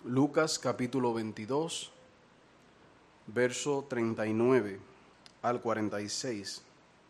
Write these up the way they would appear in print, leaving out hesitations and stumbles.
Lucas capítulo 22, verso 39 al 46.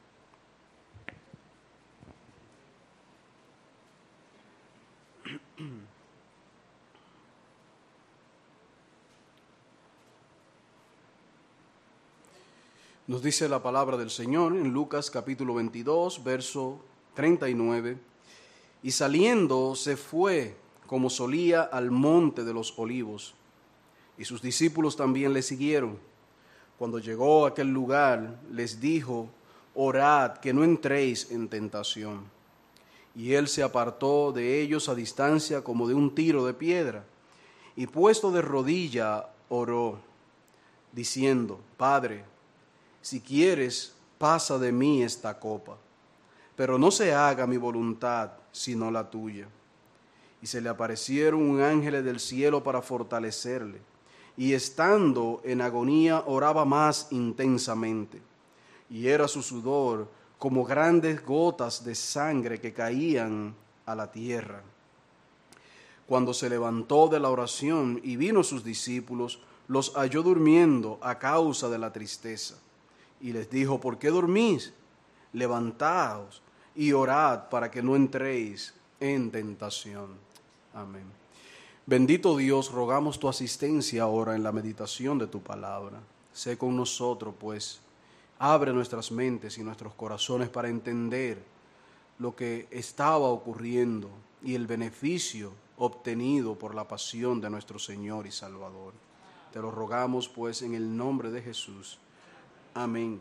Nos dice la palabra del Señor en Lucas capítulo 22, verso 39. Y saliendo se fue, como solía, al monte de los olivos, y sus discípulos también le siguieron. Cuando llegó a aquel lugar, les dijo: orad, que no entréis en tentación. Y él se apartó de ellos a distancia como de un tiro de piedra, y puesto de rodilla oró, diciendo: Padre, si quieres, pasa de mí esta copa, pero no se haga mi voluntad, sino la tuya. Y se le aparecieron ángeles del cielo para fortalecerle, y estando en agonía oraba más intensamente, y era su sudor como grandes gotas de sangre que caían a la tierra. Cuando se levantó de la oración y vino a sus discípulos, los halló durmiendo a causa de la tristeza. Y les dijo: ¿por qué dormís? Levantaos y orad para que no entréis en tentación. Amén. Bendito Dios, rogamos tu asistencia ahora en la meditación de tu palabra. Sé con nosotros, pues. Abre nuestras mentes y nuestros corazones para entender lo que estaba ocurriendo y el beneficio obtenido por la pasión de nuestro Señor y Salvador. Te lo rogamos, pues, en el nombre de Jesús. Amén.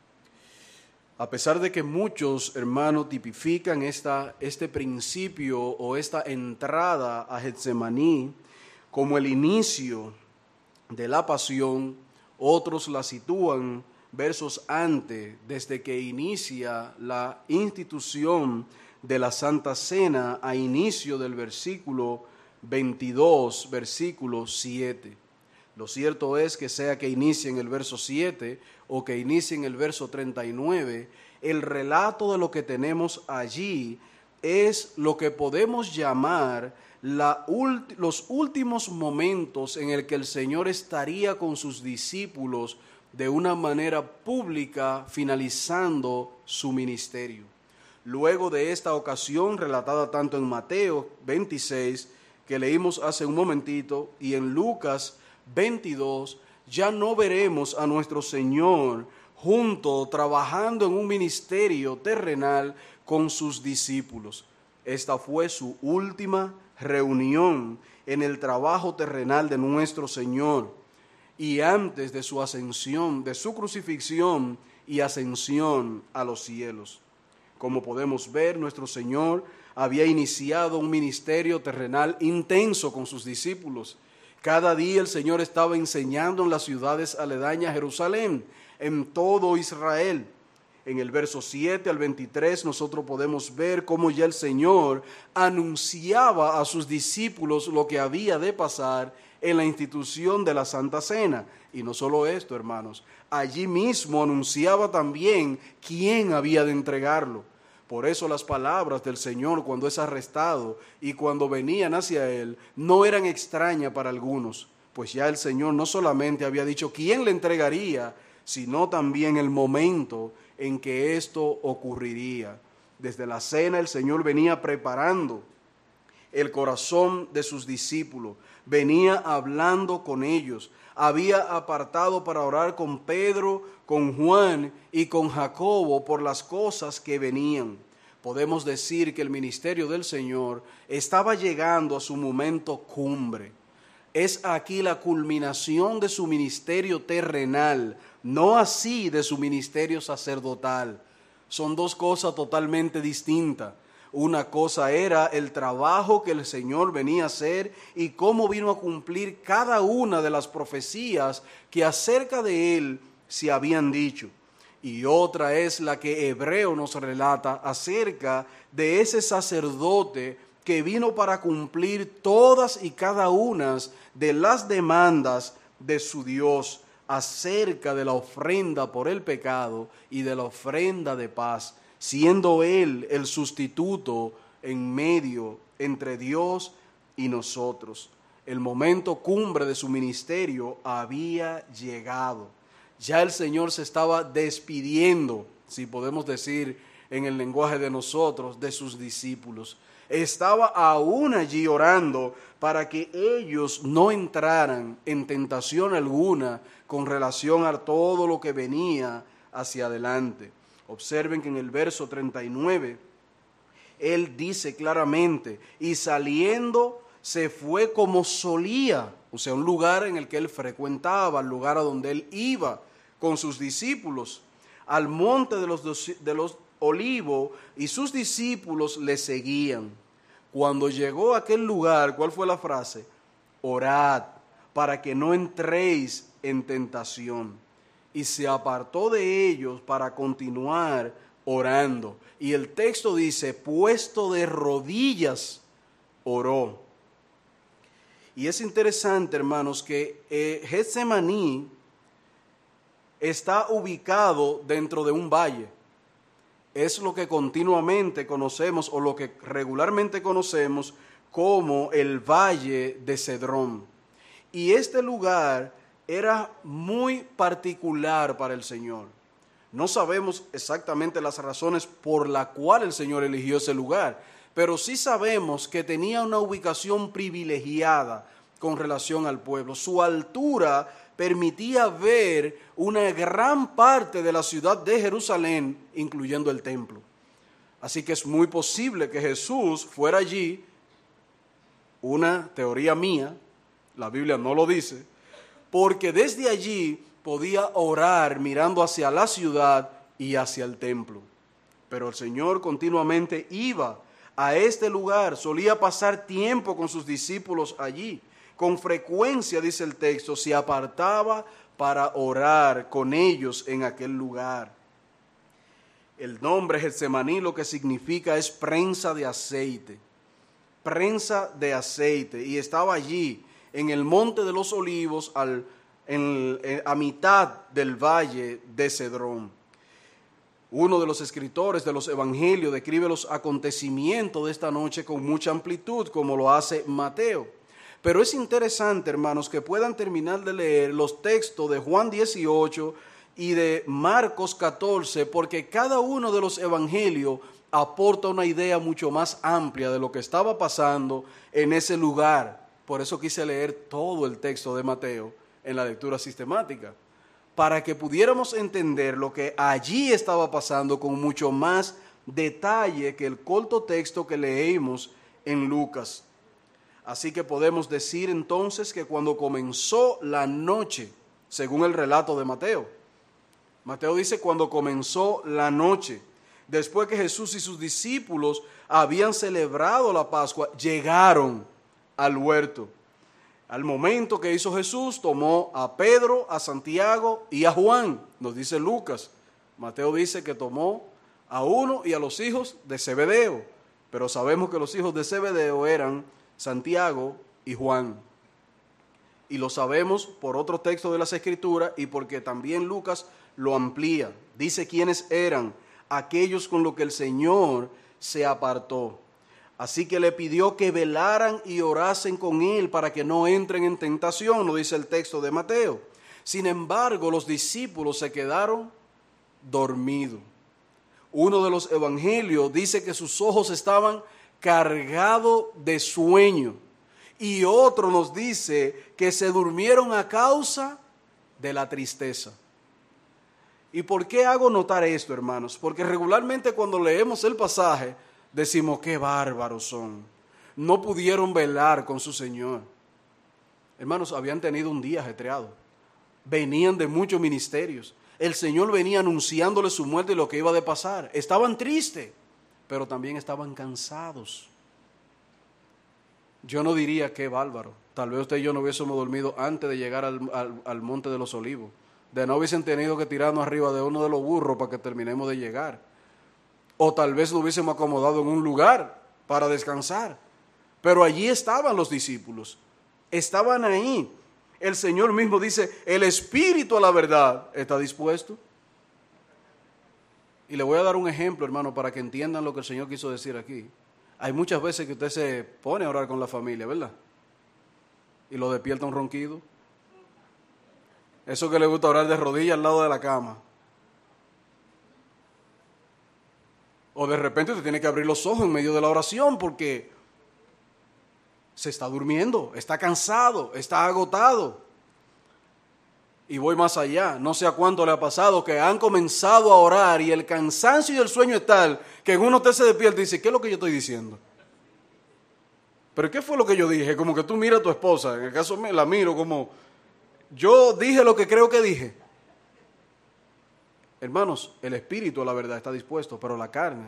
A pesar de que muchos hermanos tipifican este principio o esta entrada a Getsemaní como el inicio de la pasión, otros la sitúan versos antes, desde que inicia la institución de la Santa Cena a inicio del versículo 22, versículo 7. Lo cierto es que sea que inicie en el verso 7 o que inicie en el verso 39, el relato de lo que tenemos allí es lo que podemos llamar los últimos momentos en el que el Señor estaría con sus discípulos de una manera pública, finalizando su ministerio. Luego de esta ocasión, relatada tanto en Mateo 26, que leímos hace un momentito, y en Lucas 22, ya no veremos a nuestro Señor junto, trabajando en un ministerio terrenal con sus discípulos. Esta fue su última reunión en el trabajo terrenal de nuestro Señor, y antes de su ascensión, de su crucifixión y ascensión a los cielos. Como podemos ver, nuestro Señor había iniciado un ministerio terrenal intenso con sus discípulos. Cada día el Señor estaba enseñando en las ciudades aledañas a Jerusalén, en todo Israel. En el verso 7 al 23 nosotros podemos ver cómo ya el Señor anunciaba a sus discípulos lo que había de pasar en la institución de la Santa Cena. Y no solo esto, hermanos, allí mismo anunciaba también quién había de entregarlo. Por eso las palabras del Señor cuando es arrestado y cuando venían hacia Él no eran extrañas para algunos, pues ya el Señor no solamente había dicho quién le entregaría, sino también el momento en que esto ocurriría. Desde la cena el Señor venía preparando el corazón de sus discípulos, venía hablando con ellos, había apartado para orar con Pedro, con Juan y con Jacobo por las cosas que venían. Podemos decir que el ministerio del Señor estaba llegando a su momento cumbre. Es aquí la culminación de su ministerio terrenal, no así de su ministerio sacerdotal. Son dos cosas totalmente distintas. Una cosa era el trabajo que el Señor venía a hacer y cómo vino a cumplir cada una de las profecías que acerca de Él se habían dicho. Y otra es la que Hebreo nos relata acerca de ese sacerdote que vino para cumplir todas y cada una de las demandas de su Dios acerca de la ofrenda por el pecado y de la ofrenda de paz, siendo Él el sustituto en medio entre Dios y nosotros. El momento cumbre de su ministerio había llegado. Ya el Señor se estaba despidiendo, si podemos decir en el lenguaje de nosotros, de sus discípulos. Estaba aún allí orando para que ellos no entraran en tentación alguna con relación a todo lo que venía hacia adelante. Observen que en el verso 39, Él dice claramente, y saliendo se fue como solía, o sea, un lugar en el que Él frecuentaba, el lugar a donde Él iba con sus discípulos, al monte de los Olivos, y sus discípulos le seguían. Cuando llegó a aquel lugar, ¿cuál fue la frase? Orad, para que no entréis en tentación. Y se apartó de ellos para continuar orando. Y el texto dice, puesto de rodillas, oró. Y es interesante, hermanos, que Getsemaní está ubicado dentro de un valle. Es lo que continuamente conocemos o lo que regularmente conocemos como el Valle de Cedrón. Y este lugar era muy particular para el Señor. No sabemos exactamente las razones por las cuales el Señor eligió ese lugar, pero sí sabemos que tenía una ubicación privilegiada con relación al pueblo. Su altura permitía ver una gran parte de la ciudad de Jerusalén, incluyendo el templo. Así que es muy posible que Jesús fuera allí, una teoría mía, la Biblia no lo dice, porque desde allí podía orar mirando hacia la ciudad y hacia el templo. Pero el Señor continuamente iba a este lugar, solía pasar tiempo con sus discípulos allí. Con frecuencia, dice el texto, se apartaba para orar con ellos en aquel lugar. El nombre Getsemaní lo que significa es prensa de aceite. Prensa de aceite. Y estaba allí, en el monte de los Olivos, a mitad del valle de Cedrón. Uno de los escritores de los evangelios describe los acontecimientos de esta noche con mucha amplitud, como lo hace Mateo. Pero es interesante, hermanos, que puedan terminar de leer los textos de Juan 18 y de Marcos 14, porque cada uno de los evangelios aporta una idea mucho más amplia de lo que estaba pasando en ese lugar. Por eso quise leer todo el texto de Mateo en la lectura sistemática, para que pudiéramos entender lo que allí estaba pasando con mucho más detalle que el corto texto que leímos en Lucas. Así que podemos decir entonces que cuando comenzó la noche, según el relato de Mateo, Mateo dice cuando comenzó la noche, después que Jesús y sus discípulos habían celebrado la Pascua, llegaron al huerto. Al momento que hizo Jesús, tomó a Pedro, a Santiago y a Juan, nos dice Lucas. Mateo dice que tomó a uno y a los hijos de Zebedeo, pero sabemos que los hijos de Zebedeo eran Santiago y Juan. Y lo sabemos por otro texto de las Escrituras y porque también Lucas lo amplía. Dice quiénes eran aquellos con los que el Señor se apartó. Así que le pidió que velaran y orasen con él para que no entren en tentación, lo dice el texto de Mateo. Sin embargo, los discípulos se quedaron dormidos. Uno de los evangelios dice que sus ojos estaban cargado de sueño, y otro nos dice que se durmieron a causa de la tristeza. ¿Y por qué hago notar esto, hermanos? Porque regularmente cuando leemos el pasaje decimos qué bárbaros son, no pudieron velar con su Señor. Hermanos, habían tenido un día ajetreado, venían de muchos ministerios, el Señor venía anunciándole su muerte y lo que iba a pasar. Estaban tristes, pero también estaban cansados. Yo no diría qué bárbaro. Tal vez usted y yo no hubiésemos dormido antes de llegar al monte de los Olivos. De no hubiesen tenido que tirarnos arriba de uno de los burros para que terminemos de llegar. O tal vez lo hubiésemos acomodado en un lugar para descansar. Pero allí estaban los discípulos. Estaban ahí. El Señor mismo dice, el espíritu a la verdad está dispuesto. Y le voy a dar un ejemplo, hermano, para que entiendan lo que el Señor quiso decir aquí. Hay muchas veces que usted se pone a orar con la familia, ¿verdad? y lo despierta un ronquido. Eso que le gusta orar de rodillas al lado de la cama. O de repente usted tiene que abrir los ojos en medio de la oración porque se está durmiendo, está cansado, está agotado. Y voy más allá, no sé a cuánto le ha pasado que han comenzado a orar y el cansancio y el sueño es tal que en uno usted se despierta y dice, ¿qué es lo que yo estoy diciendo? ¿Pero qué fue lo que yo dije? Como que tú miras a tu esposa, en el caso me la miro como, yo dije lo que creo que dije. Hermanos, el espíritu, la verdad, está dispuesto, pero la carne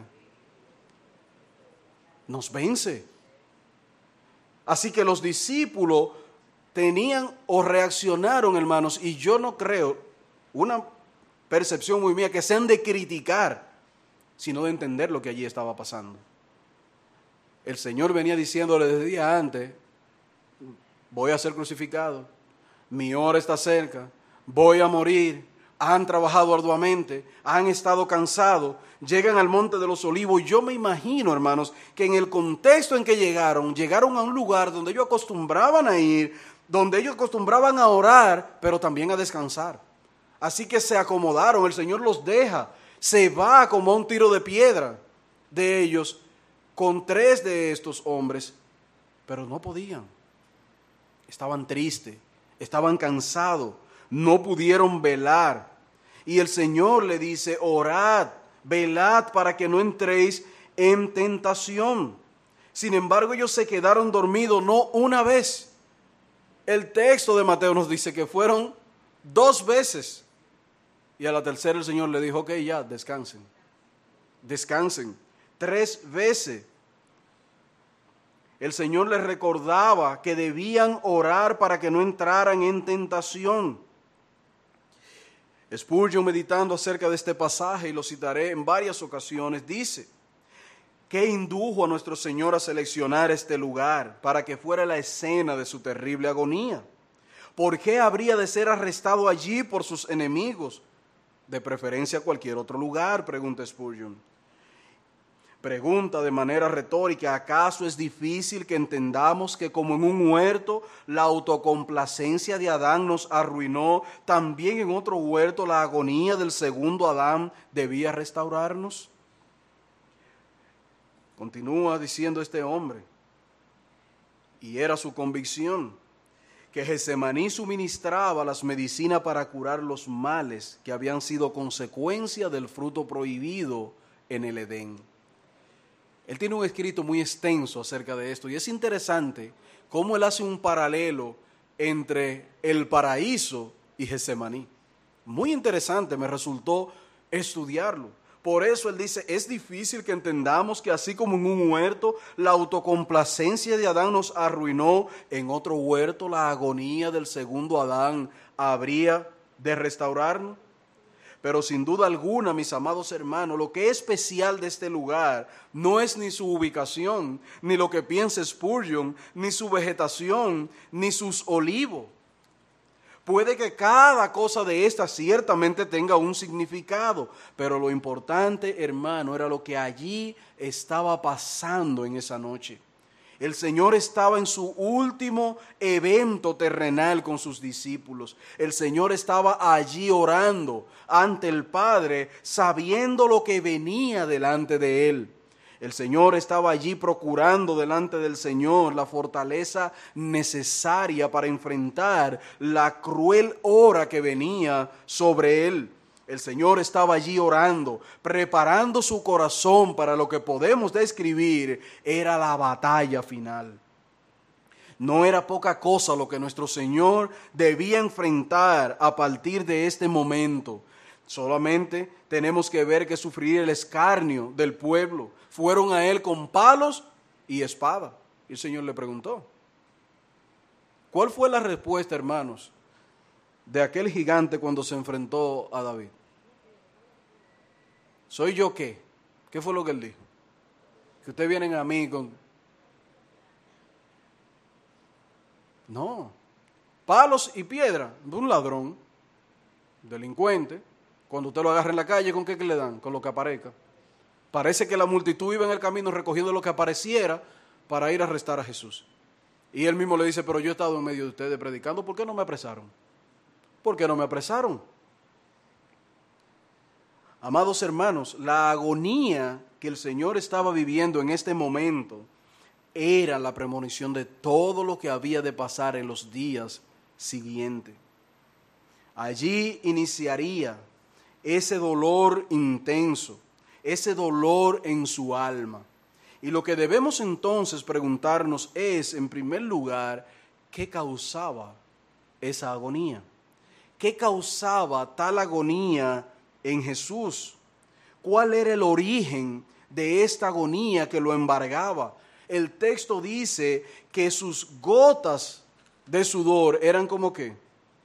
nos vence. Así que los discípulos tenían o reaccionaron, hermanos, y yo no creo, una percepción muy mía, que sean de criticar, sino de entender lo que allí estaba pasando. El Señor venía diciéndole desde día antes, voy a ser crucificado, mi hora está cerca, voy a morir. Han trabajado arduamente, han estado cansados, llegan al Monte de los Olivos. Y yo me imagino, hermanos, que en el contexto en que llegaron a un lugar donde ellos acostumbraban a ir, donde ellos acostumbraban a orar, pero también a descansar. Así que se acomodaron, el Señor los deja, se va como a un tiro de piedra de ellos con 3 de estos hombres, pero no podían. Estaban tristes, estaban cansados, no pudieron velar. Y el Señor le dice, orad, velad para que no entréis en tentación. Sin embargo, ellos se quedaron dormidos no una vez. El texto de Mateo nos dice que fueron 2 veces. Y a la tercera el Señor le dijo, ok, ya, descansen. Descansen. 3 veces. El Señor les recordaba que debían orar para que no entraran en tentación. Spurgeon, meditando acerca de este pasaje, y lo citaré en varias ocasiones, dice, ¿qué indujo a nuestro Señor a seleccionar este lugar para que fuera la escena de su terrible agonía? ¿Por qué habría de ser arrestado allí por sus enemigos? De preferencia cualquier otro lugar, pregunta Spurgeon. Pregunta de manera retórica, ¿acaso es difícil que entendamos que como en un huerto la autocomplacencia de Adán nos arruinó, también en otro huerto la agonía del segundo Adán debía restaurarnos? Continúa diciendo este hombre, y era su convicción, que Getsemaní suministraba las medicinas para curar los males que habían sido consecuencia del fruto prohibido en el Edén. Él tiene un escrito muy extenso acerca de esto y es interesante cómo él hace un paralelo entre el paraíso y Getsemaní. Muy interesante me resultó estudiarlo. Por eso él dice, es difícil que entendamos que así como en un huerto la autocomplacencia de Adán nos arruinó, en otro huerto la agonía del segundo Adán habría de restaurarnos. Pero sin duda alguna, mis amados hermanos, lo que es especial de este lugar no es ni su ubicación, ni lo que piensa Spurgeon, ni su vegetación, ni sus olivos. Puede que cada cosa de esta ciertamente tenga un significado, pero lo importante, hermano, era lo que allí estaba pasando en esa noche. El Señor estaba en su último evento terrenal con sus discípulos. El Señor estaba allí orando ante el Padre, sabiendo lo que venía delante de Él. El Señor estaba allí procurando delante del Señor la fortaleza necesaria para enfrentar la cruel hora que venía sobre Él. El Señor estaba allí orando, preparando su corazón para lo que podemos describir era la batalla final. No era poca cosa lo que nuestro Señor debía enfrentar a partir de este momento. Solamente tenemos que ver que sufrir el escarnio del pueblo. Fueron a Él con palos y espada. Y el Señor le preguntó, ¿cuál fue la respuesta, hermanos, de aquel gigante cuando se enfrentó a David? ¿Soy yo qué? ¿Qué fue lo que él dijo? Que ustedes vienen a mí con... No. Palos y piedra de un ladrón, delincuente. Cuando usted lo agarra en la calle, ¿con qué le dan? Con lo que aparezca. Parece que la multitud iba en el camino recogiendo lo que apareciera para ir a arrestar a Jesús. Y él mismo le dice, pero yo he estado en medio de ustedes predicando, ¿por qué no me apresaron? ¿Por qué no me apresaron? Amados hermanos, la agonía que el Señor estaba viviendo en este momento era la premonición de todo lo que había de pasar en los días siguientes. Allí iniciaría ese dolor intenso, ese dolor en su alma. Y lo que debemos entonces preguntarnos es, en primer lugar, ¿qué causaba esa agonía? ¿Qué causaba tal agonía en Jesús? ¿Cuál era el origen de esta agonía que lo embargaba? El texto dice que sus gotas de sudor eran como ¿qué?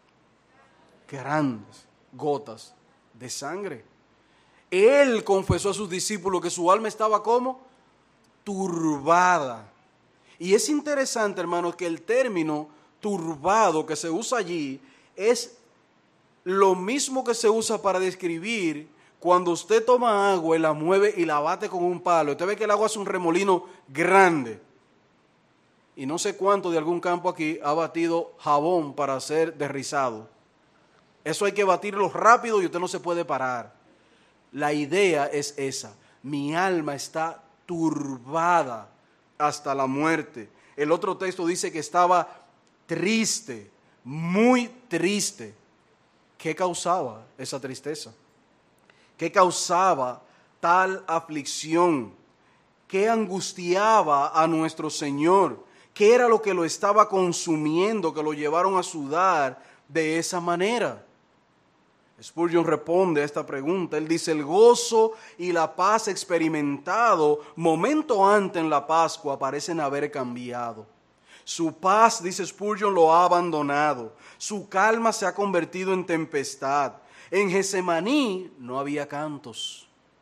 Grandes gotas de sangre. Él confesó a sus discípulos que su alma estaba como turbada. Y es interesante, hermanos, que el término turbado que se usa allí es lo mismo que se usa para describir cuando usted toma agua y la mueve y la bate con un palo. Usted ve que el agua hace un remolino grande. Y no sé cuánto de algún campo aquí ha batido jabón para hacer derrizado. Eso hay que batirlo rápido y usted no se puede parar. La idea es esa. Mi alma está turbada hasta la muerte. El otro texto dice que estaba triste, muy triste. ¿Qué causaba esa tristeza? ¿Qué causaba tal aflicción? ¿Qué angustiaba a nuestro Señor? ¿Qué era lo que lo estaba consumiendo, que lo llevaron a sudar de esa manera? Spurgeon responde a esta pregunta. Él dice, el gozo y la paz experimentado momento antes en la Pascua parecen haber cambiado. Su paz, dice Spurgeon, lo ha abandonado. Su calma se ha convertido en tempestad. En Getsemaní no había cantos.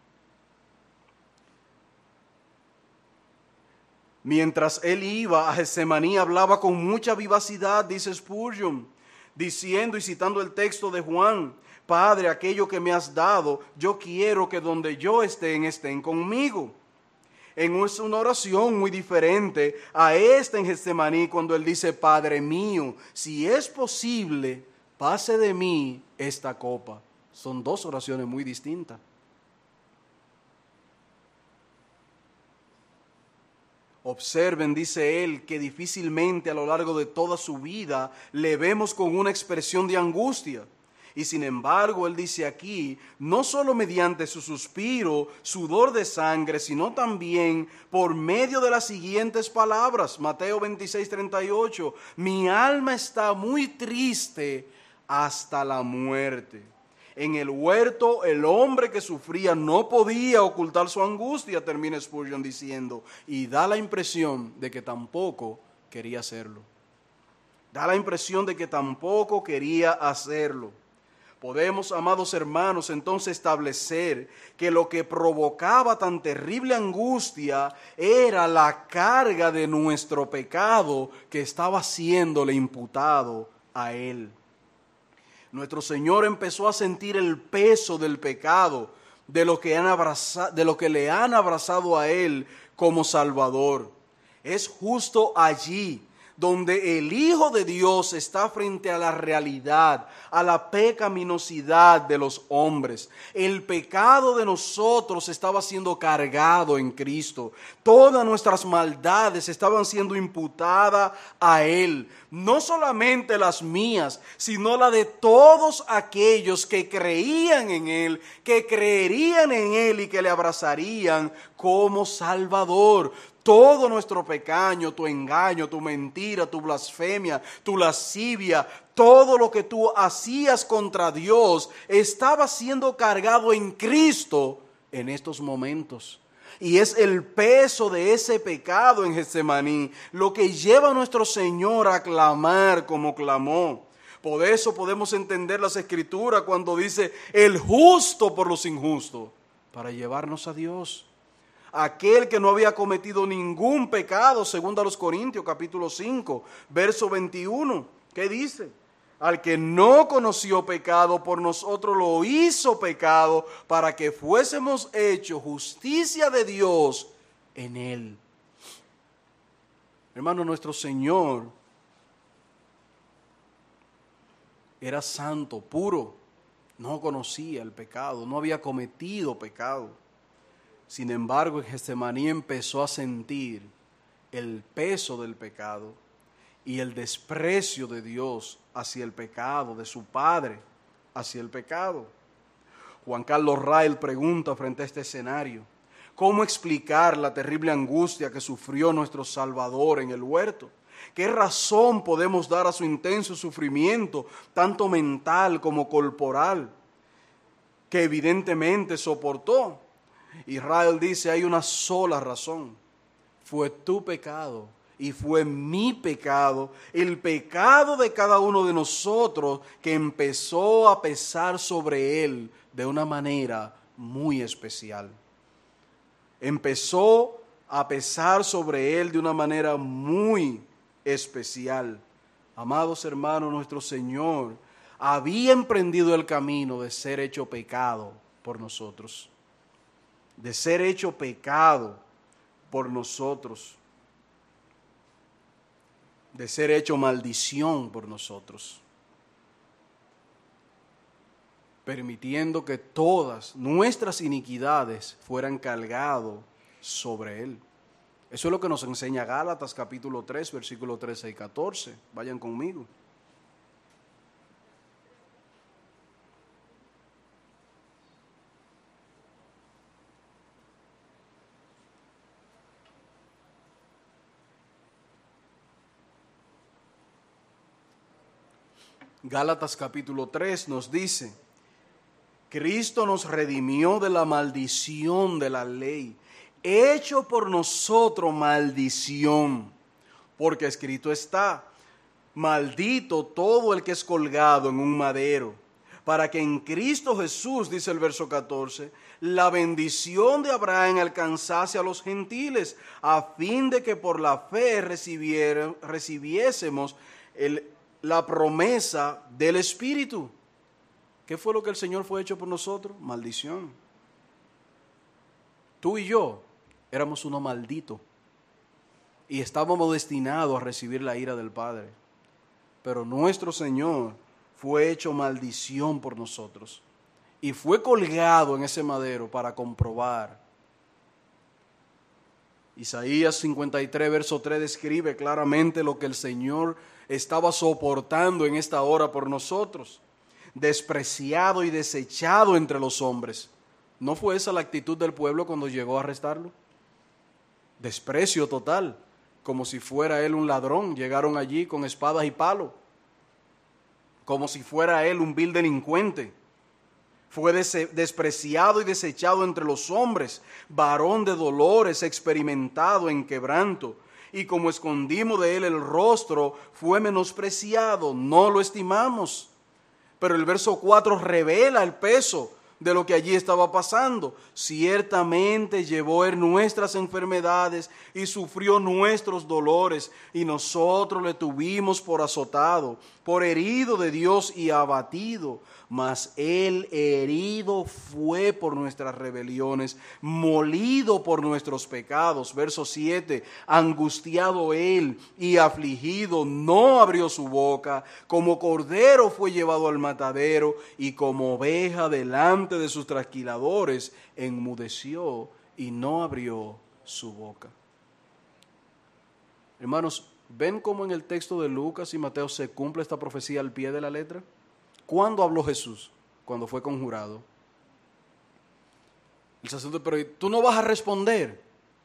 Mientras él iba a Getsemaní hablaba con mucha vivacidad, dice Spurgeon, diciendo y citando el texto de Juan, Padre, aquello que me has dado, yo quiero que donde yo estén conmigo. En una oración muy diferente a esta en Getsemaní, cuando él dice, Padre mío, si es posible, pase de mí esta copa. Son dos oraciones muy distintas. Observen, dice él, que difícilmente a lo largo de toda su vida le vemos con una expresión de angustia. Y sin embargo, él dice aquí, no solo mediante su suspiro, sudor de sangre, sino también por medio de las siguientes palabras. Mateo 26:38, mi alma está muy triste hasta la muerte. En el huerto, el hombre que sufría no podía ocultar su angustia, termina Spurgeon diciendo, y da la impresión de que tampoco quería hacerlo. Da la impresión de que tampoco quería hacerlo. Podemos, amados hermanos, entonces establecer que lo que provocaba tan terrible angustia era la carga de nuestro pecado que estaba siéndole imputado a él. Nuestro Señor empezó a sentir el peso del pecado, de lo que le han abrazado a Él como Salvador. Es justo allí donde el Hijo de Dios está frente a la realidad, a la pecaminosidad de los hombres. El pecado de nosotros estaba siendo cargado en Cristo. Todas nuestras maldades estaban siendo imputadas a Él. No solamente las mías, sino la de todos aquellos que creían en Él, que creerían en Él y que le abrazarían como Salvador. Todo nuestro pecado, tu engaño, tu mentira, tu blasfemia, tu lascivia, todo lo que tú hacías contra Dios estaba siendo cargado en Cristo en estos momentos. Y es el peso de ese pecado en Getsemaní lo que lleva a nuestro Señor a clamar como clamó. Por eso podemos entender las Escrituras cuando dice el justo por los injustos, para llevarnos a Dios. Aquel que no había cometido ningún pecado, según a los Corintios capítulo 5, verso 21, ¿qué dice? Al que no conoció pecado, por nosotros lo hizo pecado, para que fuésemos hechos justicia de Dios en él. Hermano, nuestro Señor era santo, puro, no conocía el pecado, no había cometido pecado. Sin embargo, en Getsemaní empezó a sentir el peso del pecado y el desprecio de Dios hacia el pecado, de su Padre hacia el pecado. Juan Carlos Rael pregunta frente a este escenario: ¿cómo explicar la terrible angustia que sufrió nuestro Salvador en el huerto? ¿Qué razón podemos dar a su intenso sufrimiento, tanto mental como corporal, que evidentemente soportó? Israel dice: hay una sola razón. Fue tu pecado y fue mi pecado, el pecado de cada uno de nosotros, que empezó a pesar sobre él de una manera muy especial. Empezó a pesar sobre él de una manera muy especial. Amados hermanos, nuestro Señor había emprendido el camino de ser hecho pecado por nosotros, de ser hecho pecado por nosotros, de ser hecho maldición por nosotros, permitiendo que todas nuestras iniquidades fueran cargadas sobre él. Eso es lo que nos enseña Gálatas capítulo 3, versículos 13 y 14. Vayan conmigo. Gálatas capítulo 3 nos dice: Cristo nos redimió de la maldición de la ley, hecho por nosotros maldición, porque escrito está: maldito todo el que es colgado en un madero, para que en Cristo Jesús, dice el verso 14, la bendición de Abraham alcanzase a los gentiles, a fin de que por la fe recibiésemos la promesa del Espíritu. ¿Qué fue lo que el Señor fue hecho por nosotros? Maldición. Tú y yo éramos unos malditos y estábamos destinados a recibir la ira del Padre. Pero nuestro Señor fue hecho maldición por nosotros y fue colgado en ese madero para comprobar. Isaías 53, verso 3 describe claramente lo que el Señor estaba soportando en esta hora por nosotros. Despreciado y desechado entre los hombres. ¿No fue esa la actitud del pueblo cuando llegó a arrestarlo? Desprecio total, como si fuera él un ladrón. Llegaron allí con espadas y palos, como si fuera él un vil delincuente. Fue despreciado y desechado entre los hombres, varón de dolores, experimentado en quebranto. Y como escondimos de él el rostro, fue menospreciado, no lo estimamos. Pero el verso 4 revela el peso de lo que allí estaba pasando. Ciertamente llevó él nuestras enfermedades y sufrió nuestros dolores, y nosotros le tuvimos por azotado, por herido de Dios y abatido. Mas él herido fue por nuestras rebeliones, molido por nuestros pecados. Verso 7, angustiado él y afligido, no abrió su boca. Como cordero fue llevado al matadero, y como oveja delante de sus trasquiladores, enmudeció y no abrió su boca. Hermanos, ¿ven cómo en el texto de Lucas y Mateo se cumple esta profecía al pie de la letra? ¿Cuándo habló Jesús? Cuando fue conjurado. El sacerdote: pero tú no vas a responder.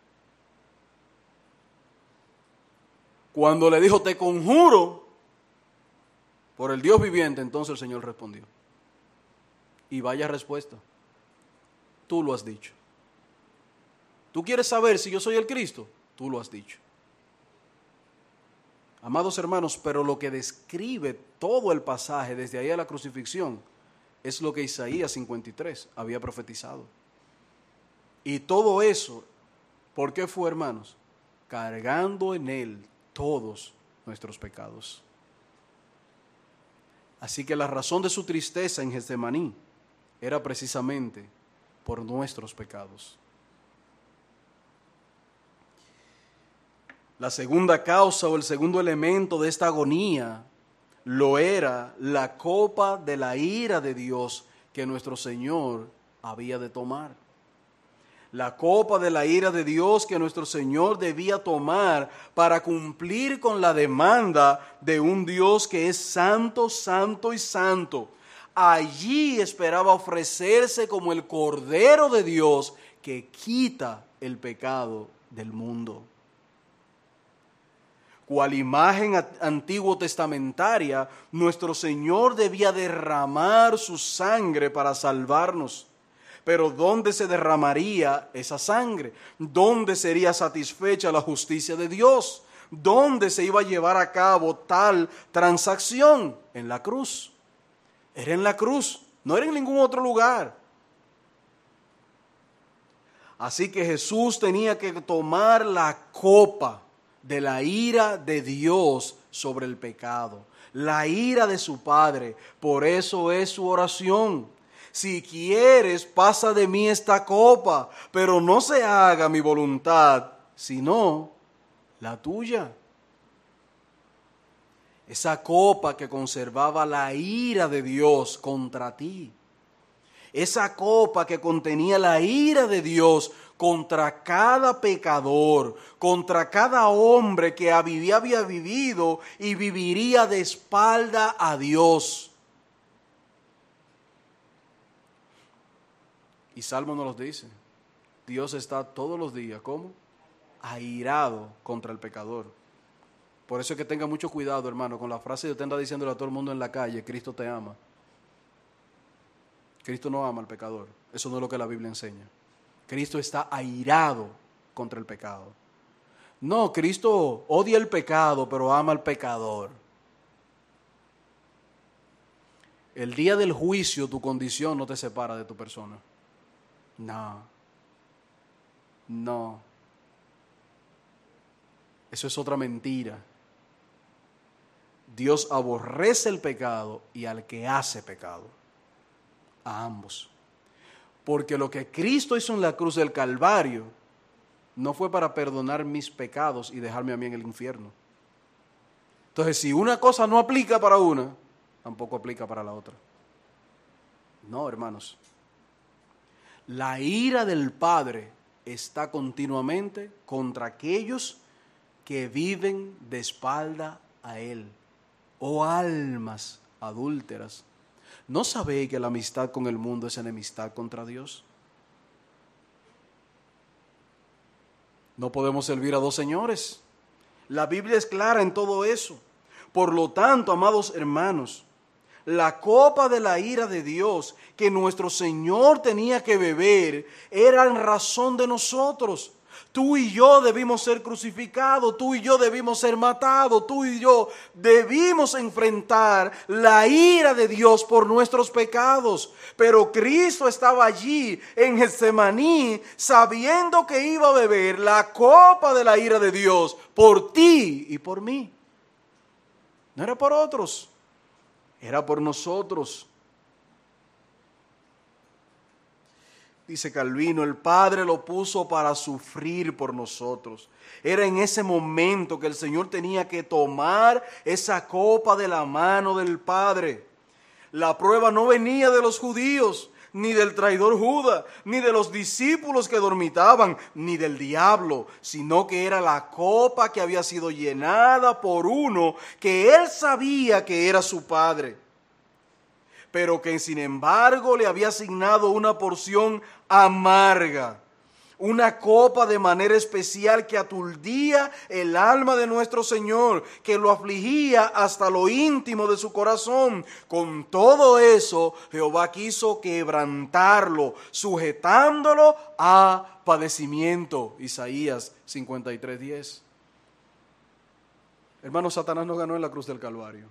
Cuando le dijo: te conjuro por el Dios viviente, entonces el Señor respondió. Y vaya respuesta. Tú lo has dicho. ¿Tú quieres saber si yo soy el Cristo? Tú lo has dicho. Amados hermanos, pero lo que describe todo el pasaje desde ahí a la crucifixión es lo que Isaías 53 había profetizado. Y todo eso, ¿por qué fue, hermanos? Cargando en él todos nuestros pecados. Así que la razón de su tristeza en Getsemaní era precisamente por nuestros pecados. La segunda causa o el segundo elemento de esta agonía lo era la copa de la ira de Dios que nuestro Señor había de tomar. La copa de la ira de Dios que nuestro Señor debía tomar para cumplir con la demanda de un Dios que es santo, santo y santo. Allí esperaba ofrecerse como el Cordero de Dios que quita el pecado del mundo. Cual imagen antiguo testamentaria, nuestro Señor debía derramar su sangre para salvarnos. Pero ¿dónde se derramaría esa sangre? ¿Dónde sería satisfecha la justicia de Dios? ¿Dónde se iba a llevar a cabo tal transacción? En la cruz. Era en la cruz, no era en ningún otro lugar. Así que Jesús tenía que tomar la copa de la ira de Dios sobre el pecado, la ira de su Padre. Por eso es su oración: si quieres, pasa de mí esta copa, pero no se haga mi voluntad, sino la tuya. Esa copa que conservaba la ira de Dios contra ti. Esa copa que contenía la ira de Dios contra cada pecador, contra cada hombre que había vivido y viviría de espalda a Dios. Y Salmo nos los dice: Dios está todos los días, ¿cómo? Airado contra el pecador. Por eso es que tenga mucho cuidado, hermano, con la frase que usted anda diciéndole a todo el mundo en la calle: Cristo te ama. Cristo no ama al pecador. Eso no es lo que la Biblia enseña. Cristo está airado contra el pecado. No, Cristo odia el pecado, pero ama al pecador. El día del juicio, tu condición no te separa de tu persona. No. Eso es otra mentira. Dios aborrece el pecado y al que hace pecado. A ambos. Porque lo que Cristo hizo en la cruz del Calvario no fue para perdonar mis pecados y dejarme a mí en el infierno. Entonces, si una cosa no aplica para una, tampoco aplica para la otra. No, hermanos. La ira del Padre está continuamente contra aquellos que viven de espalda a Él. Oh almas adúlteras, ¿no sabéis que la amistad con el mundo es enemistad contra Dios? No podemos servir a dos señores. La Biblia es clara en todo eso. Por lo tanto, amados hermanos, la copa de la ira de Dios que nuestro Señor tenía que beber era en razón de nosotros. Tú y yo debimos ser crucificados, tú y yo debimos ser matados, tú y yo debimos enfrentar la ira de Dios por nuestros pecados. Pero Cristo estaba allí en Getsemaní sabiendo que iba a beber la copa de la ira de Dios por ti y por mí. No era por otros, era por nosotros. Dice Calvino: el Padre lo puso para sufrir por nosotros. Era en ese momento que el Señor tenía que tomar esa copa de la mano del Padre. La prueba no venía de los judíos, ni del traidor Judas, ni de los discípulos que dormitaban, ni del diablo, sino que era la copa que había sido llenada por uno que él sabía que era su Padre, pero que sin embargo le había asignado una porción amarga, una copa de manera especial que aturdía el alma de nuestro Señor, que lo afligía hasta lo íntimo de su corazón. Con todo eso, Jehová quiso quebrantarlo, sujetándolo a padecimiento. Isaías 53:10. Hermano, Satanás no ganó en la cruz del Calvario.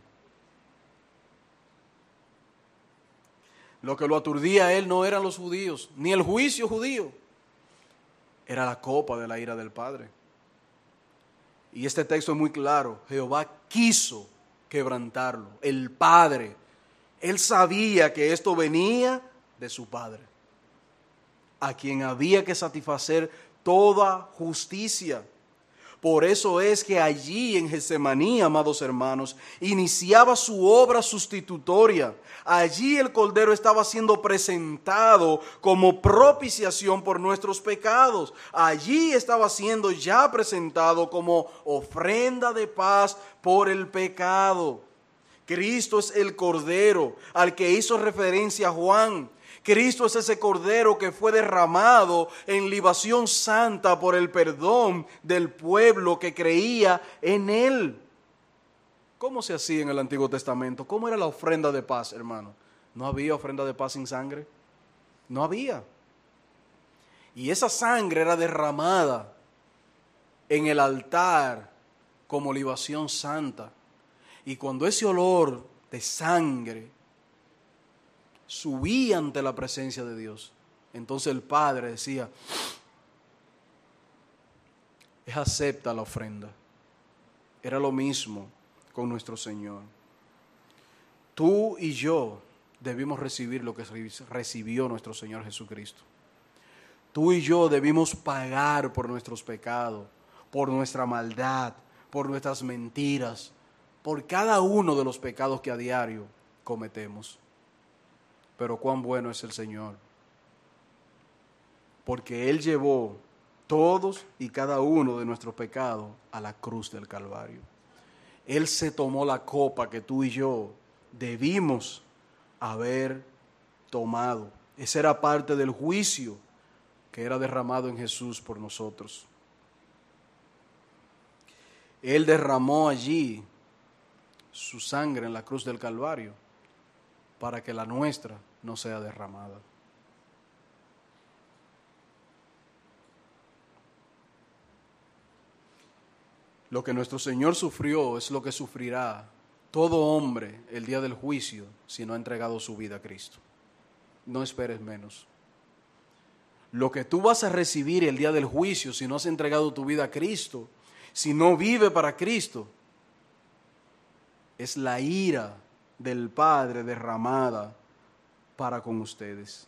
Lo que lo aturdía a él no eran los judíos, ni el juicio judío. Era la copa de la ira del Padre. Y este texto es muy claro. Jehová quiso quebrantarlo. El Padre. Él sabía que esto venía de su Padre, a quien había que satisfacer toda justicia. Por eso es que allí en Getsemaní, amados hermanos, iniciaba su obra sustitutoria. Allí el Cordero estaba siendo presentado como propiciación por nuestros pecados. Allí estaba siendo ya presentado como ofrenda de paz por el pecado. Cristo es el Cordero al que hizo referencia Juan. Cristo es ese Cordero que fue derramado en libación santa por el perdón del pueblo que creía en Él. ¿Cómo se hacía en el Antiguo Testamento? ¿Cómo era la ofrenda de paz, hermano? ¿No había ofrenda de paz sin sangre? No había. Y esa sangre era derramada en el altar como libación santa. Y cuando ese olor de sangre subía ante la presencia de Dios, entonces el Padre decía, es acepta la ofrenda. Era lo mismo con nuestro Señor. Tú y yo debimos recibir lo que recibió nuestro Señor Jesucristo. Tú y yo debimos pagar por nuestros pecados, por nuestra maldad, por nuestras mentiras, por cada uno de los pecados que a diario cometemos. Pero cuán bueno es el Señor, porque Él llevó todos y cada uno de nuestros pecados a la cruz del Calvario. Él se tomó la copa que tú y yo debimos haber tomado. Esa era parte del juicio que era derramado en Jesús por nosotros. Él derramó allí su sangre en la cruz del Calvario para que la nuestra no sea derramada. Lo que nuestro Señor sufrió es lo que sufrirá todo hombre el día del juicio si no ha entregado su vida a Cristo. No esperes menos. Lo que tú vas a recibir el día del juicio si no has entregado tu vida a Cristo, si no vive para Cristo, es la ira del Padre derramada para con ustedes.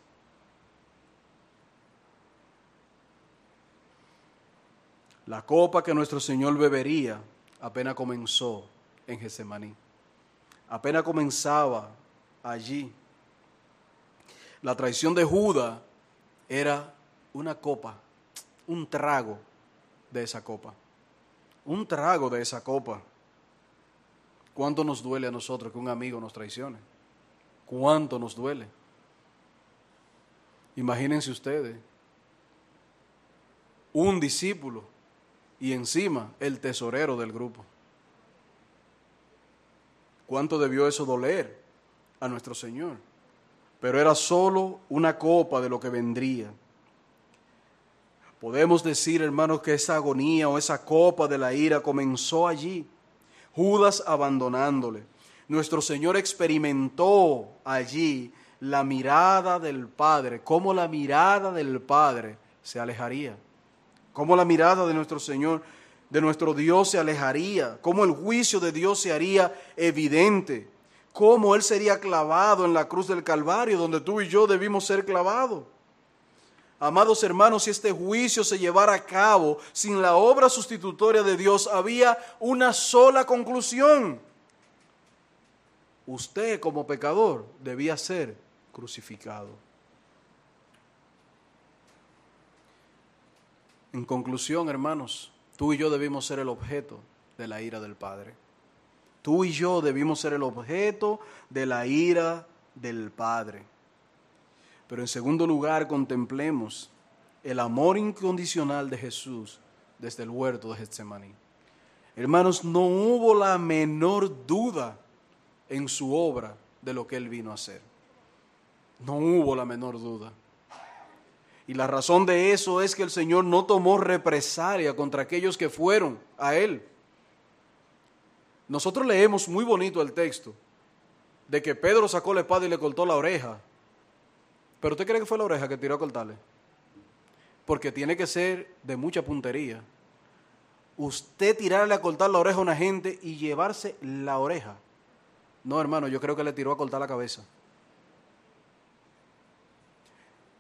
La copa que nuestro Señor bebería apenas comenzó en Getsemaní. Apenas comenzaba allí. La traición de Judas era una copa, un trago de esa copa. Un trago de esa copa. ¿Cuánto nos duele a nosotros que un amigo nos traicione? ¿Cuánto nos duele? Imagínense ustedes, un discípulo y encima el tesorero del grupo. ¿Cuánto debió eso doler a nuestro Señor? Pero era solo una copa de lo que vendría. Podemos decir, hermanos, que esa agonía o esa copa de la ira comenzó allí, Judas abandonándole. Nuestro Señor experimentó allí la mirada del Padre, cómo la mirada del Padre se alejaría, cómo la mirada de nuestro Señor, de nuestro Dios se alejaría, cómo el juicio de Dios se haría evidente, cómo Él sería clavado en la cruz del Calvario, donde tú y yo debimos ser clavados. Amados hermanos, si este juicio se llevara a cabo sin la obra sustitutoria de Dios, había una sola conclusión. Usted como pecador debía ser crucificado. En conclusión, hermanos, tú y yo debimos ser el objeto de la ira del Padre. Tú y yo debimos ser el objeto de la ira del Padre. Pero en segundo lugar, contemplemos el amor incondicional de Jesús desde el huerto de Getsemaní. Hermanos, no hubo la menor duda en su obra de lo que Él vino a hacer. No hubo la menor duda. Y la razón de eso es que el Señor no tomó represalia contra aquellos que fueron a Él. Nosotros leemos muy bonito el texto de que Pedro sacó la espada y le cortó la oreja. ¿Pero usted cree que fue la oreja que tiró a cortarle? Porque tiene que ser de mucha puntería. Usted tirarle a cortar la oreja a una gente y llevarse la oreja. No, hermano, yo creo que le tiró a cortar la cabeza.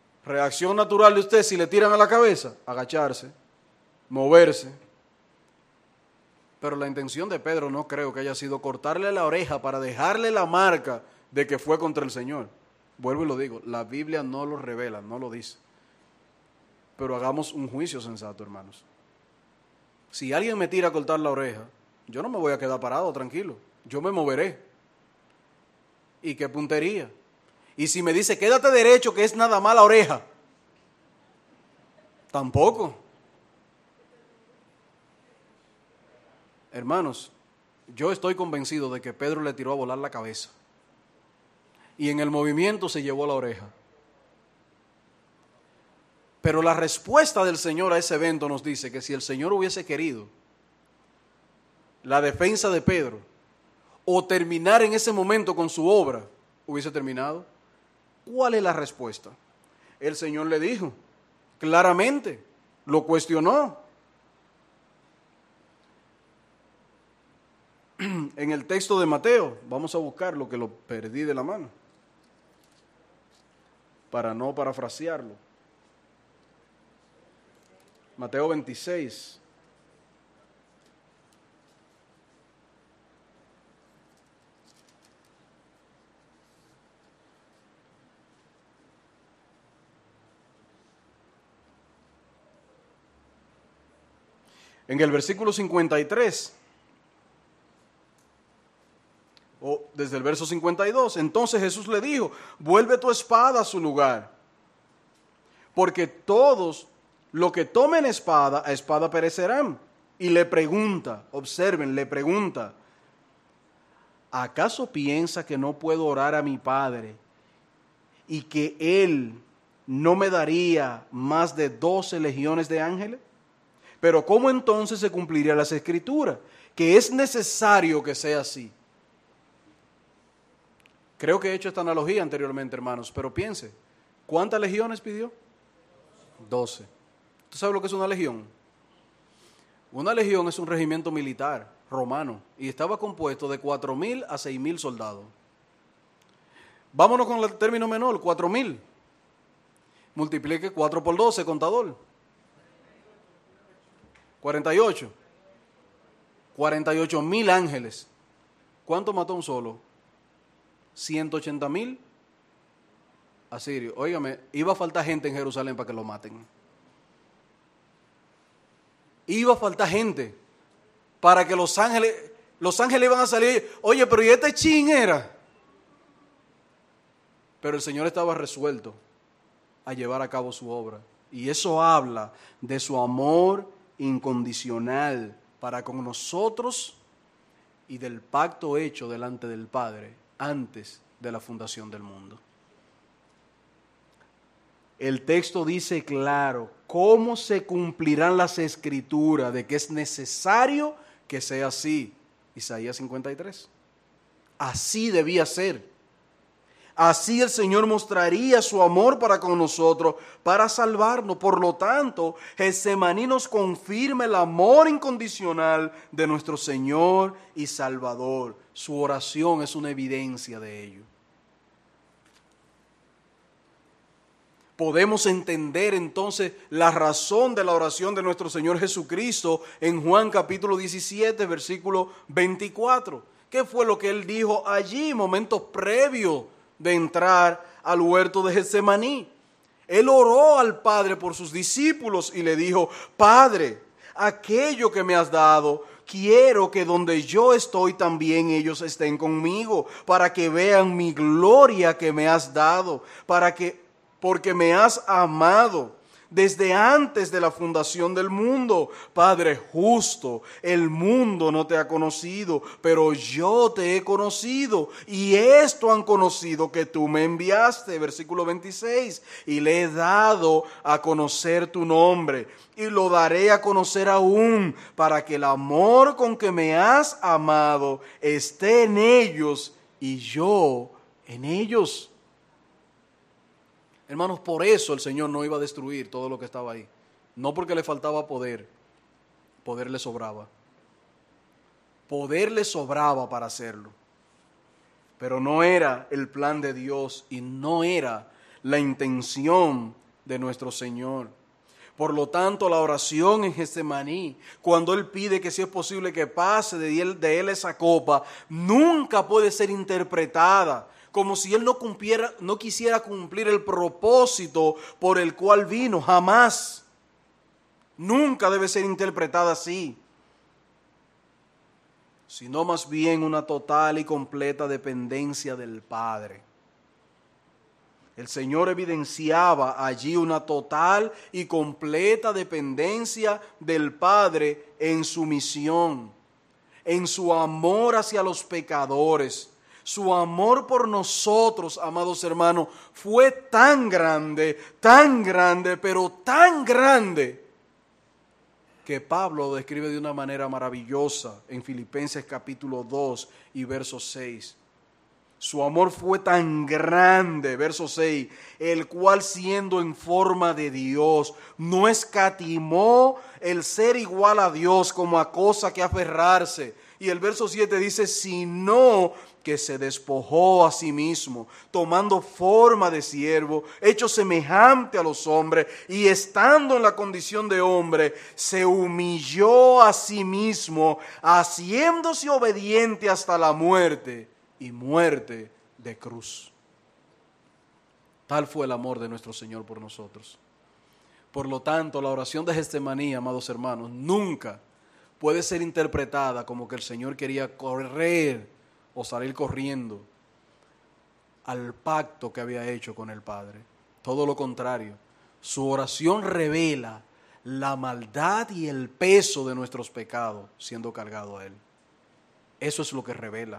Reacción natural de usted si le tiran a la cabeza, agacharse, moverse. Pero la intención de Pedro no creo que haya sido cortarle la oreja para dejarle la marca de que fue contra el Señor. Vuelvo y lo digo, la Biblia no lo revela, no lo dice. Pero hagamos un juicio sensato, hermanos. Si alguien me tira a cortar la oreja, yo no me voy a quedar parado, tranquilo. Yo me moveré. ¿Y qué puntería? Y si me dice, quédate derecho, que es nada más la oreja. Tampoco. Hermanos, yo estoy convencido de que Pedro le tiró a volar la cabeza. Y en el movimiento se llevó la oreja. Pero la respuesta del Señor a ese evento nos dice que si el Señor hubiese querido la defensa de Pedro o terminar en ese momento con su obra, hubiese terminado. ¿Cuál es la respuesta? El Señor le dijo claramente, lo cuestionó. En el texto de Mateo, vamos a buscar lo que lo perdí de la mano, para no parafrasearlo. Mateo 26. En el versículo 53, o desde el verso 52, entonces Jesús le dijo, vuelve tu espada a su lugar, porque todos los que tomen espada, a espada perecerán. Y le pregunta, observen, le pregunta, ¿acaso piensa que no puedo orar a mi Padre y que Él no me daría más de 12 legiones de ángeles? Pero ¿cómo entonces se cumplirían las Escrituras? Que es necesario que sea así. Creo que he hecho esta analogía anteriormente, hermanos, pero piense, ¿cuántas legiones pidió? 12. ¿Tú sabes lo que es una legión? Una legión es un regimiento militar romano y estaba compuesto de 4.000 a 6.000 soldados. Vámonos con el término menor, 4.000. Multiplique 4 por 12, contador. 48. 48.000 ángeles. ¿Cuánto mató un solo? 180.000 asirios. Óigame, iba a faltar gente en Jerusalén para que lo maten. Iba a faltar gente para que los ángeles iban a salir. Oye, pero ¿y este chin era? Pero el Señor estaba resuelto a llevar a cabo su obra. Y eso habla de su amor incondicional para con nosotros y del pacto hecho delante del Padre antes de la fundación del mundo. El texto dice claro cómo se cumplirán las Escrituras de que es necesario que sea así. Isaías 53. Así debía ser. Así el Señor mostraría su amor para con nosotros, para salvarnos. Por lo tanto, Getsemaní nos confirma el amor incondicional de nuestro Señor y Salvador. Su oración es una evidencia de ello. Podemos entender entonces la razón de la oración de nuestro Señor Jesucristo en Juan capítulo 17, versículo 24. ¿Qué fue lo que Él dijo allí, momentos previos de entrar al huerto de Getsemaní? Él oró al Padre por sus discípulos y le dijo, Padre, aquello que me has dado, quiero que donde yo estoy también ellos estén conmigo, para que vean mi gloria que me has dado, porque me has amado desde antes de la fundación del mundo. Padre justo, el mundo no te ha conocido, pero yo te he conocido, y esto han conocido que tú me enviaste. Versículo 26, y le he dado a conocer tu nombre, y lo daré a conocer aún, para que el amor con que me has amado esté en ellos, y yo en ellos. Hermanos, por eso el Señor no iba a destruir todo lo que estaba ahí. No porque le faltaba poder, poder le sobraba. Poder le sobraba para hacerlo. Pero no era el plan de Dios y no era la intención de nuestro Señor. Por lo tanto, la oración en Getsemaní, cuando Él pide que si es posible que pase de él esa copa, nunca puede ser interpretada como si Él no quisiera cumplir el propósito por el cual vino, jamás. Nunca debe ser interpretada así, sino más bien una total y completa dependencia del Padre. El Señor evidenciaba allí una total y completa dependencia del Padre en su misión, en su amor hacia los pecadores. Su amor por nosotros, amados hermanos, fue tan grande, pero tan grande, que Pablo lo describe de una manera maravillosa en Filipenses capítulo 2 y verso 6. Su amor fue tan grande, verso 6, el cual siendo en forma de Dios, no escatimó el ser igual a Dios como a cosa que aferrarse. Y el verso 7 dice, sino que se despojó a sí mismo, tomando forma de siervo, hecho semejante a los hombres, y estando en la condición de hombre, se humilló a sí mismo, haciéndose obediente hasta la muerte, y muerte de cruz. Tal fue el amor de nuestro Señor por nosotros. Por lo tanto, la oración de Getsemaní, amados hermanos, nunca puede ser interpretada como que el Señor quería correr o salir corriendo al pacto que había hecho con el Padre. Todo lo contrario, su oración revela la maldad y el peso de nuestros pecados siendo cargado a Él. Eso es lo que revela.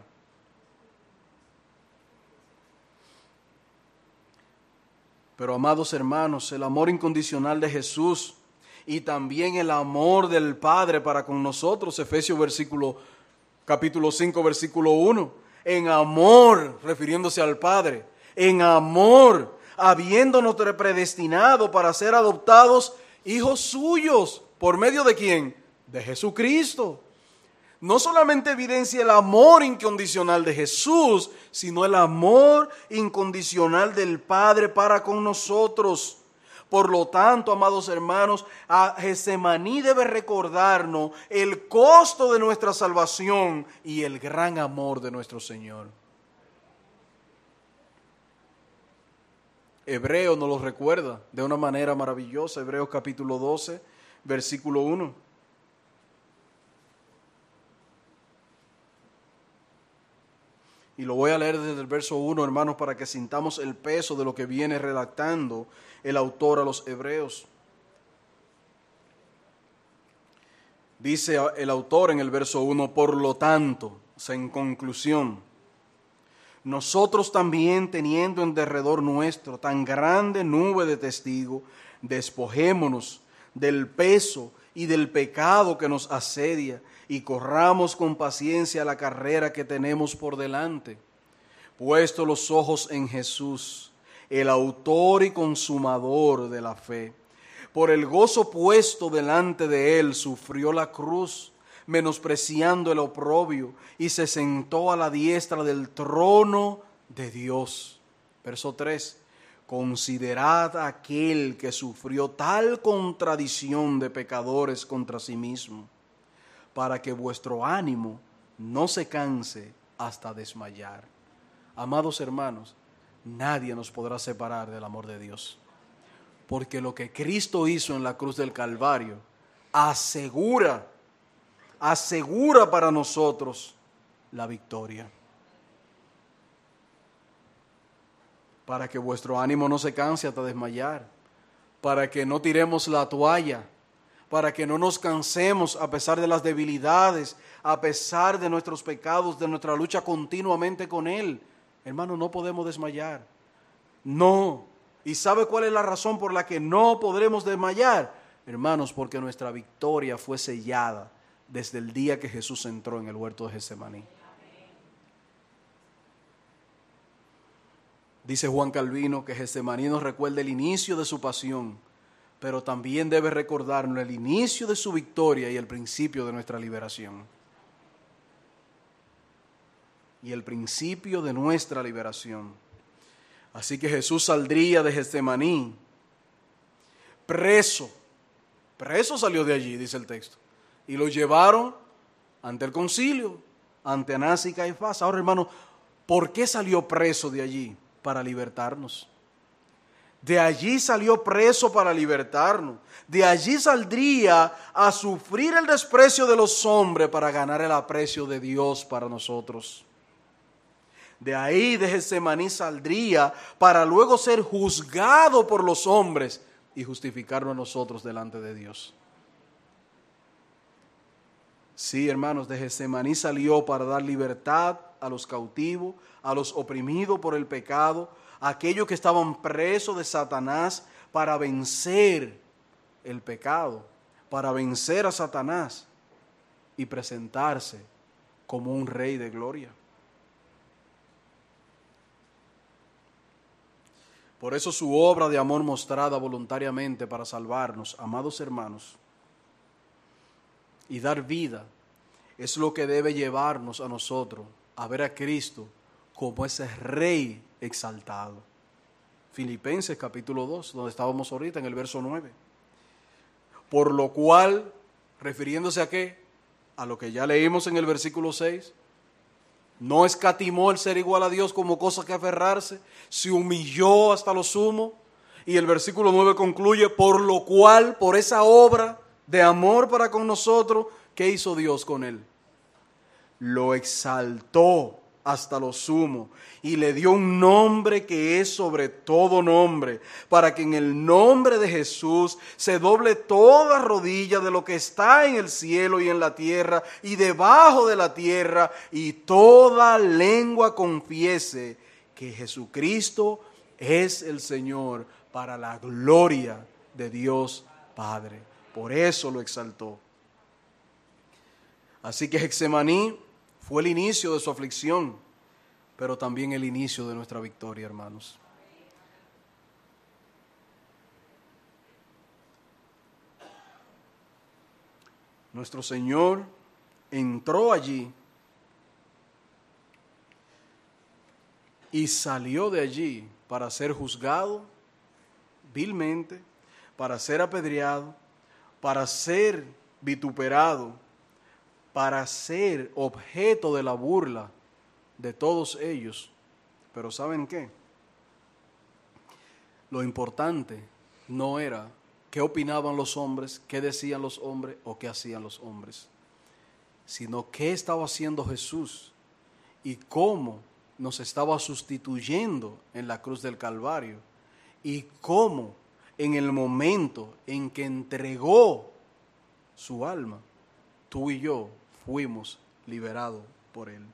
Pero, amados hermanos, el amor incondicional de Jesús y también el amor del Padre para con nosotros, Efesios capítulo 5, versículo 1, en amor, refiriéndose al Padre, en amor, habiéndonos predestinado para ser adoptados hijos suyos, ¿por medio de quién? De Jesucristo. No solamente evidencia el amor incondicional de Jesús, sino el amor incondicional del Padre para con nosotros. Por lo tanto, amados hermanos, a Getsemaní debe recordarnos el costo de nuestra salvación y el gran amor de nuestro Señor. Hebreos nos lo recuerda de una manera maravillosa. Hebreos capítulo 12, versículo 1. Y lo voy a leer desde el verso 1, hermanos, para que sintamos el peso de lo que viene redactando el autor a los hebreos. Dice el autor en el verso 1, por lo tanto, o sea, en conclusión, nosotros también teniendo en derredor nuestro tan grande nube de testigos, despojémonos del peso y del pecado que nos asedia y corramos con paciencia la carrera que tenemos por delante, puesto los ojos en Jesús, el autor y consumador de la fe. Por el gozo puesto delante de él sufrió la cruz, menospreciando el oprobio, y se sentó a la diestra del trono de Dios. Verso 3. Considerad a aquel que sufrió tal contradicción de pecadores contra sí mismo, para que vuestro ánimo no se canse hasta desmayar. Amados hermanos, nadie nos podrá separar del amor de Dios, porque lo que Cristo hizo en la cruz del Calvario asegura para nosotros la victoria. Para que vuestro ánimo no se canse hasta desmayar, para que no tiremos la toalla, para que no nos cansemos a pesar de las debilidades, a pesar de nuestros pecados, de nuestra lucha continuamente con Él. Hermano, no podemos desmayar. No. ¿Y sabe cuál es la razón por la que no podremos desmayar? Hermanos, porque nuestra victoria fue sellada desde el día que Jesús entró en el huerto de Getsemaní. Dice Juan Calvino que Getsemaní nos recuerda el inicio de su pasión, pero también debe recordarnos el inicio de su victoria y el principio de nuestra liberación. Y el principio de nuestra liberación. Así que Jesús saldría de Getsemaní preso, Preso salió de allí, dice el texto. Y lo llevaron ante el concilio, ante Anás y Caifás. Ahora, hermano, ¿por qué salió preso de allí? Para libertarnos. De allí salió preso para libertarnos. De allí saldría a sufrir el desprecio de los hombres para ganar el aprecio de Dios para nosotros. De ahí, de Getsemaní, saldría para luego ser juzgado por los hombres y justificarnos a nosotros delante de Dios. Sí, hermanos, de Getsemaní salió para dar libertad a los cautivos, a los oprimidos por el pecado, a aquellos que estaban presos de Satanás, para vencer el pecado, para vencer a Satanás y presentarse como un rey de gloria. Por eso su obra de amor mostrada voluntariamente para salvarnos, amados hermanos, y dar vida, es lo que debe llevarnos a nosotros a ver a Cristo como ese Rey exaltado. Filipenses capítulo 2, donde estábamos ahorita en el verso 9. Por lo cual, refiriéndose a qué, a lo que ya leímos en el versículo 6, no escatimó el ser igual a Dios como cosa que aferrarse, se humilló hasta lo sumo. Y el versículo 9 concluye, por lo cual, por esa obra de amor para con nosotros, ¿qué hizo Dios con él? Lo exaltó hasta lo sumo y le dio un nombre que es sobre todo nombre, para que en el nombre de Jesús se doble toda rodilla de lo que está en el cielo y en la tierra y debajo de la tierra, y toda lengua confiese que Jesucristo es el Señor, para la gloria de Dios Padre. Por eso lo exaltó. Así que Getsemaní fue el inicio de su aflicción, pero también el inicio de nuestra victoria, hermanos. Nuestro Señor entró allí y salió de allí para ser juzgado vilmente, para ser apedreado, para ser vituperado, para ser objeto de la burla de todos ellos. Pero ¿saben qué? Lo importante no era qué opinaban los hombres, qué decían los hombres o qué hacían los hombres, sino qué estaba haciendo Jesús y cómo nos estaba sustituyendo en la cruz del Calvario, y cómo en el momento en que entregó su alma, tú y yo fuimos liberados por Él.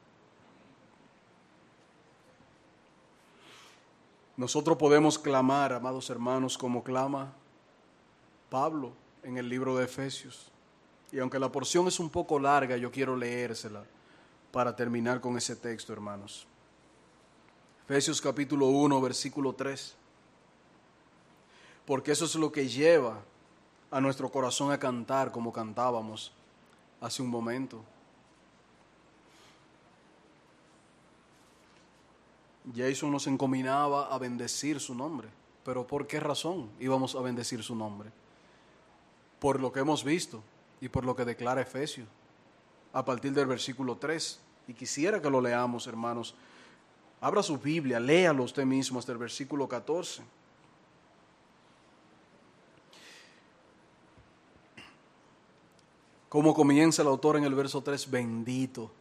Nosotros podemos clamar, amados hermanos, como clama Pablo en el libro de Efesios. Y aunque la porción es un poco larga, yo quiero leérsela para terminar con ese texto, hermanos. Efesios capítulo 1, versículo 3. Porque eso es lo que lleva a nuestro corazón a cantar como cantábamos hace un momento. Jason nos encominaba a bendecir su nombre. ¿Pero por qué razón íbamos a bendecir su nombre? Por lo que hemos visto y por lo que declara Efesios a partir del versículo 3. Y quisiera que lo leamos, hermanos. Abra su Biblia, léalo usted mismo hasta el versículo 14. ¿Cómo comienza el autor en el verso 3? Bendito.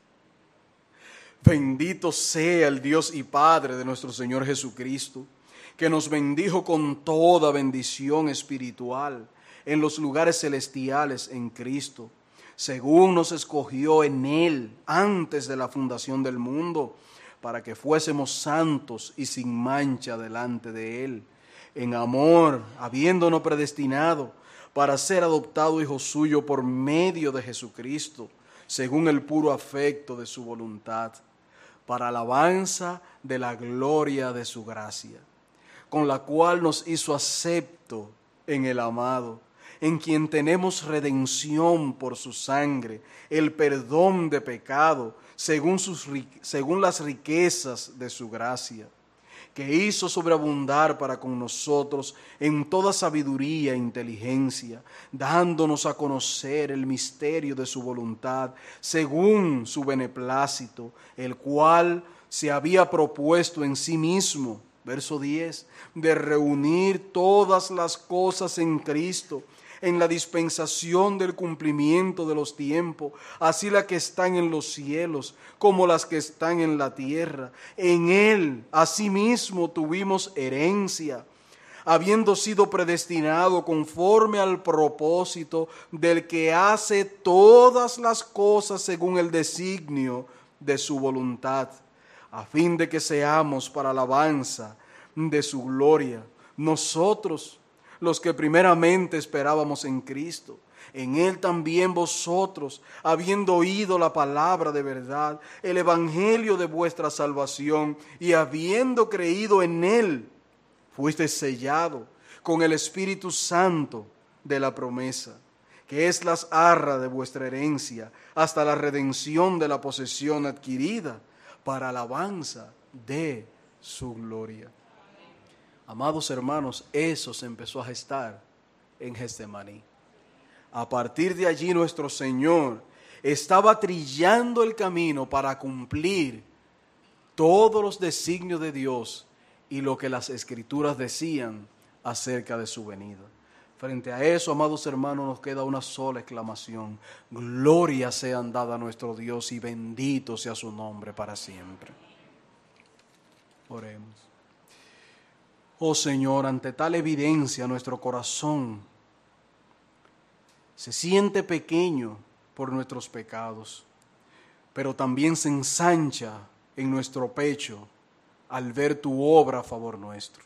Bendito sea el Dios y Padre de nuestro Señor Jesucristo, que nos bendijo con toda bendición espiritual en los lugares celestiales en Cristo, según nos escogió en Él antes de la fundación del mundo, para que fuésemos santos y sin mancha delante de Él, en amor, habiéndonos predestinado para ser adoptado hijo suyo por medio de Jesucristo, según el puro afecto de su voluntad, para alabanza de la gloria de su gracia, con la cual nos hizo acepto en el amado, en quien tenemos redención por su sangre, el perdón de pecado, según las riquezas de su gracia, que hizo sobreabundar para con nosotros en toda sabiduría e inteligencia, dándonos a conocer el misterio de su voluntad, según su beneplácito, el cual se había propuesto en sí mismo, verso 10, de reunir todas las cosas en Cristo, en la dispensación del cumplimiento de los tiempos, así las que están en los cielos como las que están en la tierra. En Él, asimismo, tuvimos herencia, habiendo sido predestinado conforme al propósito del que hace todas las cosas según el designio de su voluntad, a fin de que seamos para alabanza de su gloria. Nosotros, los que primeramente esperábamos en Cristo, en Él también vosotros, habiendo oído la palabra de verdad, el evangelio de vuestra salvación, y habiendo creído en Él, fuiste sellado con el Espíritu Santo de la promesa, que es las arras de vuestra herencia, hasta la redención de la posesión adquirida, para alabanza de su gloria. Amados hermanos, eso se empezó a gestar en Getsemaní. A partir de allí nuestro Señor estaba trillando el camino para cumplir todos los designios de Dios y lo que las Escrituras decían acerca de su venida. Frente a eso, amados hermanos, nos queda una sola exclamación: gloria sea dada a nuestro Dios y bendito sea su nombre para siempre. Oremos. Oh Señor, ante tal evidencia nuestro corazón se siente pequeño por nuestros pecados, pero también se ensancha en nuestro pecho al ver tu obra a favor nuestro.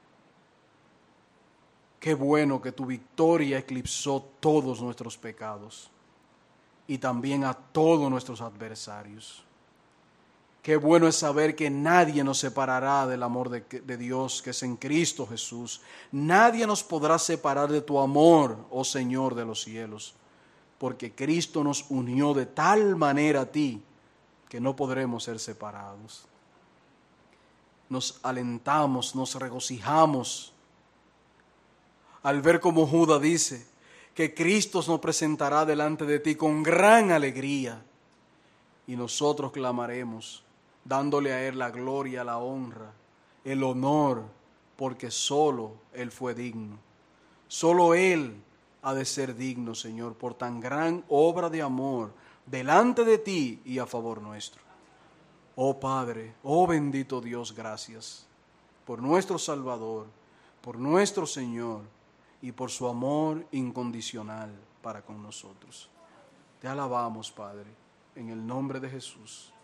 Qué bueno que tu victoria eclipsó todos nuestros pecados y también a todos nuestros adversarios. Qué bueno es saber que nadie nos separará del amor de Dios que es en Cristo Jesús. Nadie nos podrá separar de tu amor, oh Señor de los cielos, porque Cristo nos unió de tal manera a ti que no podremos ser separados. Nos alentamos, nos regocijamos al ver como Judas dice que Cristo nos presentará delante de ti con gran alegría, y nosotros clamaremos, dándole a Él la gloria, la honra, el honor, porque solo Él fue digno. Solo Él ha de ser digno, Señor, por tan gran obra de amor delante de ti y a favor nuestro. Oh Padre, oh bendito Dios, gracias por nuestro Salvador, por nuestro Señor y por su amor incondicional para con nosotros. Te alabamos, Padre, en el nombre de Jesús.